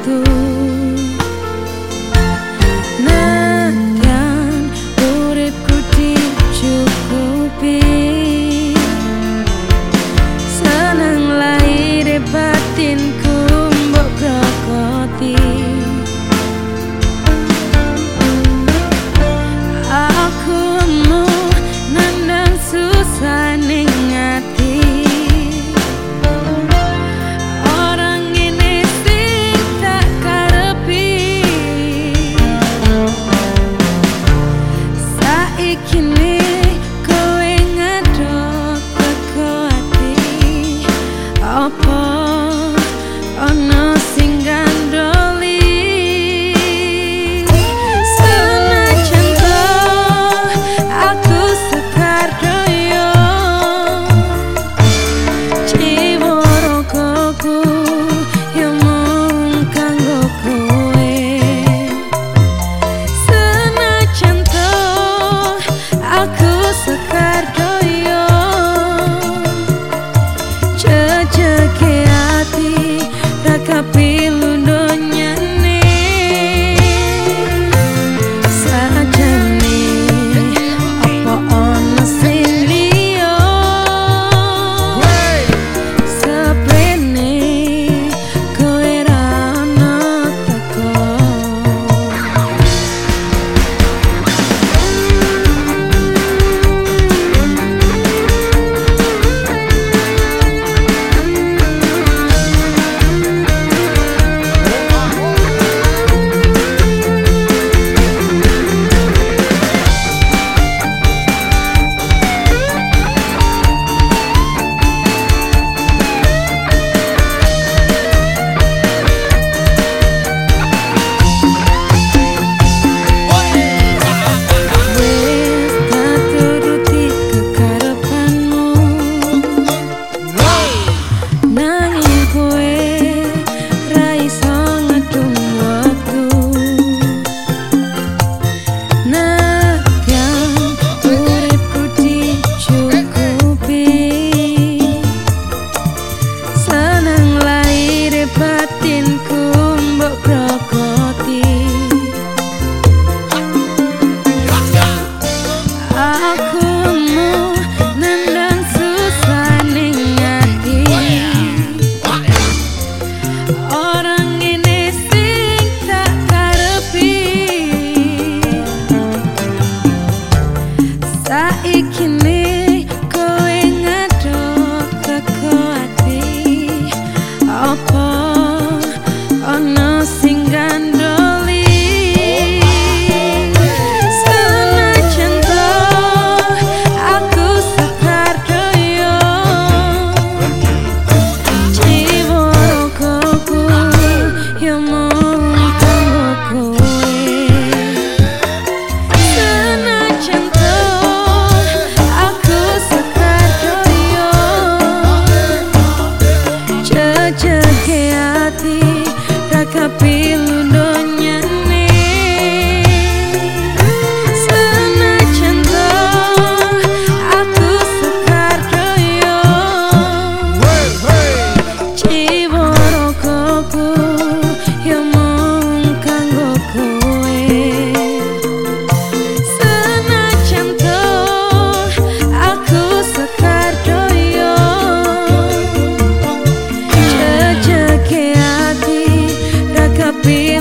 waktu. Nayan uripku dicukupi, seneng lahir batinku mbok grogoti. Aku mau nandang susah ning ati, orang ini sing tak karepi. Saiki ne kowe ngadok teko ati, apa ana sing gandoli. Senajan to aku sekar doyo, jiwa rogoku yo mung kanggo kowe. Senajan to aku sekar doyo, jejeke ati ra kapilu donyane. Sajane apa ana sing liya, seprene kowe ra ana teko. Saiki ne kowe ngadok teko ati, apa ana sing gandoli. Senajan to aku sekar doyo, jiwa rogoku yo mung kanggo kowe. Senajan to aku sekar doyo, jejeke ati ra kapilu donyane. Senajan to aku sekar doyo, jiwa rogoku yo mung kanggo kowe. Senajan to aku sekar doyo, jejeke ati ra kapilu